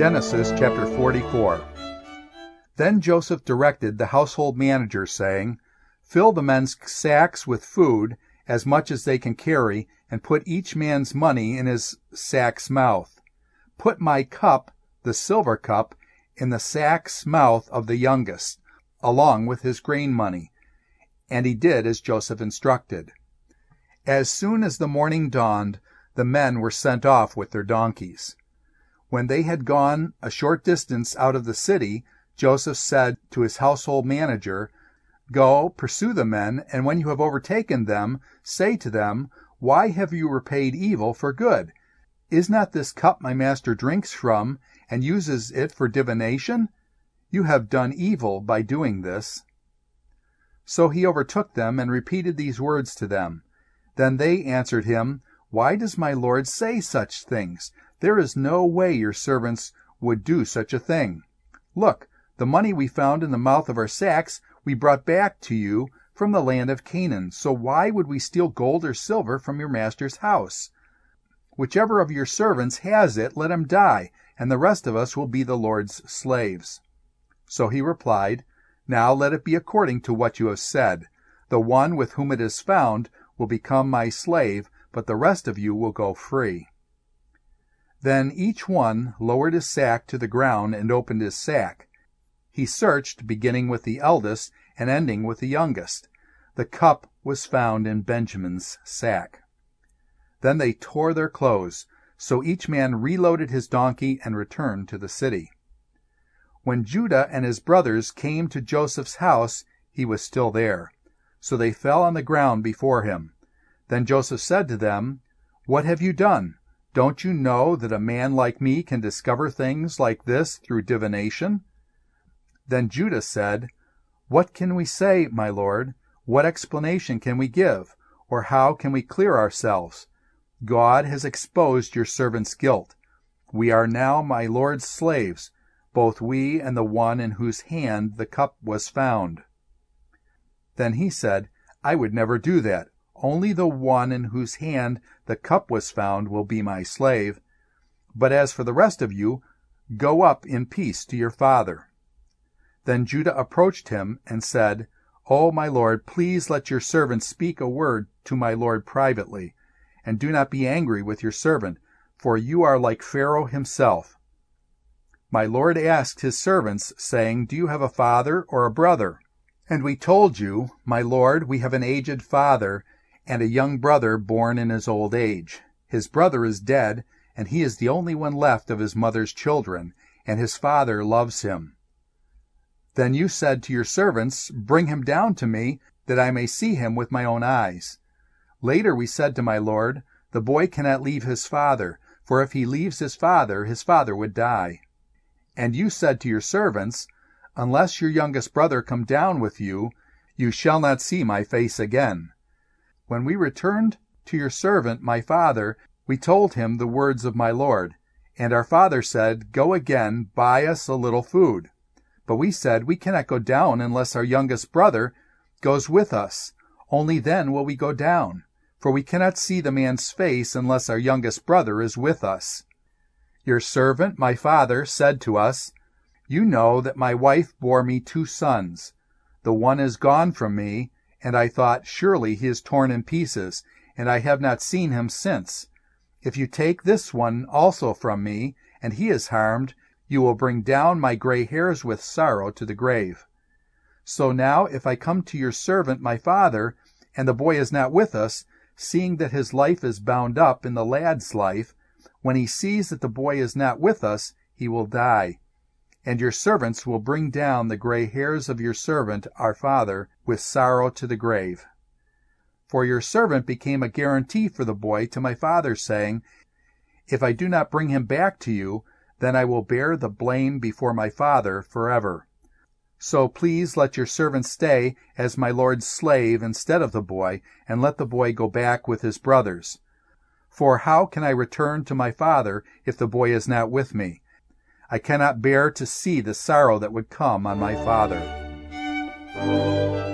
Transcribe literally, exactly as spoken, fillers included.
Genesis chapter forty-four. Then Joseph directed the household manager, saying, "Fill the men's sacks with food, as much as they can carry, and put each man's money in his sack's mouth. Put my cup, the silver cup, in the sack's mouth of the youngest, along with his grain money." And he did as Joseph instructed. As soon as the morning dawned, the men were sent off with their donkeys. When they had gone a short distance out of the city, Joseph said to his household manager, "Go, pursue the men, and when you have overtaken them, say to them, 'Why have you repaid evil for good? Is not this cup my master drinks from, and uses it for divination? You have done evil by doing this.'" So he overtook them and repeated these words to them. Then they answered him, "Why does my lord say such things? There is no way your servants would do such a thing. Look, the money we found in the mouth of our sacks we brought back to you from the land of Canaan. So why would we steal gold or silver from your master's house? Whichever of your servants has it, let him die, and the rest of us will be the Lord's slaves." So he replied, "Now let it be according to what you have said. The one with whom it is found will become my slave, but the rest of you will go free." Then each one lowered his sack to the ground and opened his sack. He searched, beginning with the eldest and ending with the youngest. The cup was found in Benjamin's sack. Then they tore their clothes, so each man reloaded his donkey and returned to the city. When Judah and his brothers came to Joseph's house, he was still there. So they fell on the ground before him. Then Joseph said to them, "What have you done? Don't you know that a man like me can discover things like this through divination?" Then Judah said, "What can we say, my lord? What explanation can we give? Or how can we clear ourselves? God has exposed your servant's guilt. We are now my lord's slaves, both we and the one in whose hand the cup was found." Then he said, "I would never do that. Only the one in whose hand the cup was found will be my slave. But as for the rest of you, go up in peace to your father." Then Judah approached him and said, "O my lord, please let your servant speak a word to my lord privately, and do not be angry with your servant, for you are like Pharaoh himself. My lord asked his servants, saying, 'Do you have a father or a brother?' And we told you, 'My lord, we have an aged father, and a young brother born in his old age. His brother is dead, and he is the only one left of his mother's children, and his father loves him.' Then you said to your servants, 'Bring him down to me, that I may see him with my own eyes.' Later we said to my lord, 'The boy cannot leave his father, for if he leaves his father, his father would die.' And you said to your servants, 'Unless your youngest brother come down with you, you shall not see my face again.' When we returned to your servant, my father, we told him the words of my lord. And our father said, 'Go again, buy us a little food.' But we said, 'We cannot go down unless our youngest brother goes with us. Only then will we go down, for we cannot see the man's face unless our youngest brother is with us.' Your servant, my father, said to us, 'You know that my wife bore me two sons. The one is gone from me, and I thought, surely he is torn in pieces, and I have not seen him since. If you take this one also from me, and he is harmed, you will bring down my gray hairs with sorrow to the grave. So now if I come to your servant my father, and the boy is not with us, seeing that his life is bound up in the lad's life, when he sees that the boy is not with us, he will die. And your servants will bring down the gray hairs of your servant our father with sorrow to the grave.' For your servant became a guarantee for the boy to my father, saying, 'If I do not bring him back to you, then I will bear the blame before my father forever. So please let your servant stay as my lord's slave instead of the boy, and let the boy go back with his brothers. For how can I return to my father if the boy is not with me? I cannot bear to see the sorrow that would come on my father.'"